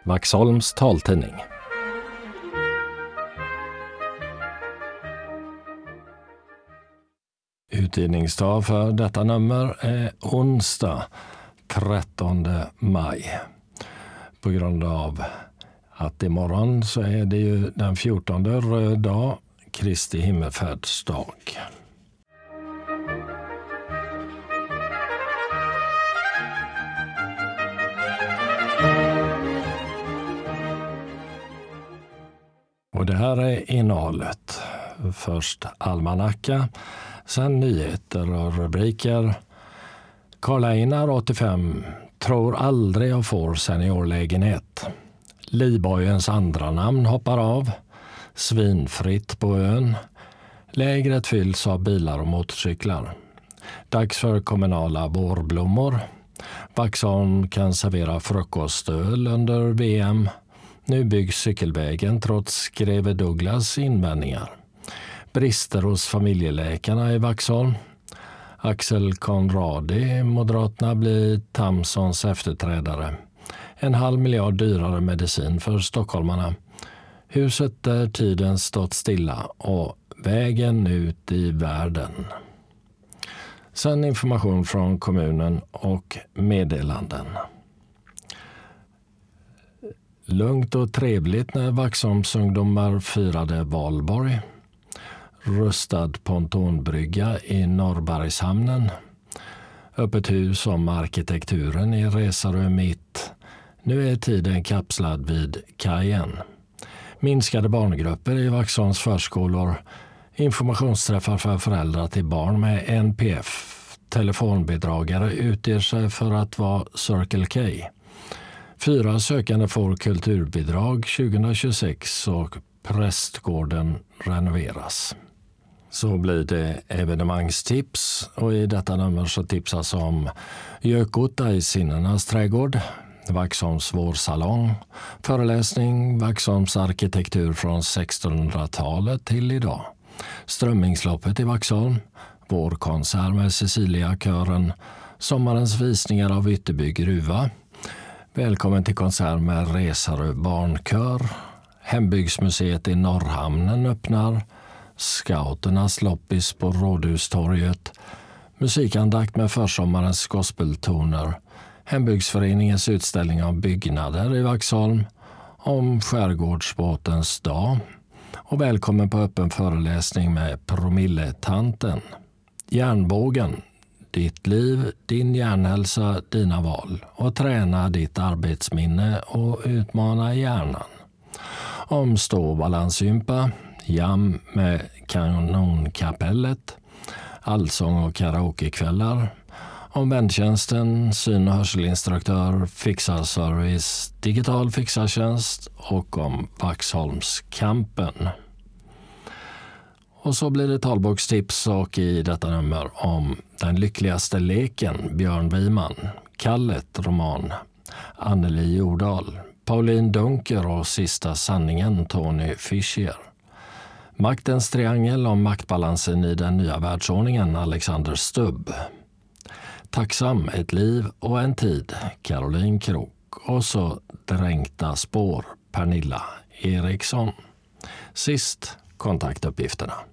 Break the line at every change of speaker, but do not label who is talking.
Vaxholms taltidning. Utgivningsdag för detta nummer är onsdag 13 maj. På grund av att imorgon så är det ju den 14 röd dag, Kristi himmelfärdsdag. Och det här är innehållet. Först almanacka, sen nyheter och rubriker. Karl Einar 85 tror aldrig jag får seniorlägenhet. Livbojens andra namn hoppar av. Svinfritt på ön. Lägret fylls av bilar och motorcyklar. Dags för kommunala vårblommor. Vaxholm kan servera frukostöl under VM. Nu byggs cykelvägen trots greve Douglas invändningar. Brister hos familjeläkarna i Vaxholm. Axel Conradi, Moderaterna, blir Tamsons efterträdare. 500 miljoner dyrare medicin för stockholmarna. Huset där tiden stått stilla och vägen ut i världen. Sen information från kommunen och meddelanden. Lugnt och trevligt när Vaxholms ungdomar firade valborg. Rustad pontonbrygga i Norrbergshamnen. Öppet hus om arkitekturen i Resarö mitt. Nu är tiden kapslad vid kajen. Minskade barngrupper i Vaxholms förskolor. Informationsträffar för föräldrar till barn med NPF. Telefonbidragare utger sig för att vara Circle K. 4 sökande får kulturbidrag 2026 och prästgården renoveras. Så blir det evenemangstips och i detta nummer så tipsas om Gökota i Sinnenas trädgård, Vaxholms vårsalong, föreläsning Vaxholms arkitektur från 1600-talet till idag, strömmingsloppet i Vaxholm, vårkonsert med Cecilia-kören, sommarens visningar av Ytterby gruva, välkommen till konsert med Resarö barnkör, Hembygdsmuseet i Norrhamnen öppnar, Scouternas loppis på Rådhustorget, musikandakt med försommarens gospeltoner, Hembygdsföreningens utställning av byggnader i Vaxholm, om skärgårdsbåtens dag och välkommen på öppen föreläsning med Promilletanten. Järnbågen, ditt liv, din hjärnhälsa, dina val och träna ditt arbetsminne och utmana hjärnan. Om ståbalansgympa, jam med kanonkapellet, allsång och karaokekvällar. Om väntjänsten, syn- och hörselinstruktör, fixarservice, digital fixartjänst och om Vaxholmskampen. Och så blir det talbokstips och i detta nummer om Den lyckligaste leken, Björn Wiman, Kallet roman, Anneli Jordahl, Pauline Dunker och Sista sanningen, Tony Fischer. Maktens triangel om maktbalansen i den nya världsordningen, Alexander Stubb. Tacksam, ett liv och en tid, Caroline Krok. Och så Dränkta spår, Pernilla Eriksson. Sist kontaktuppgifterna.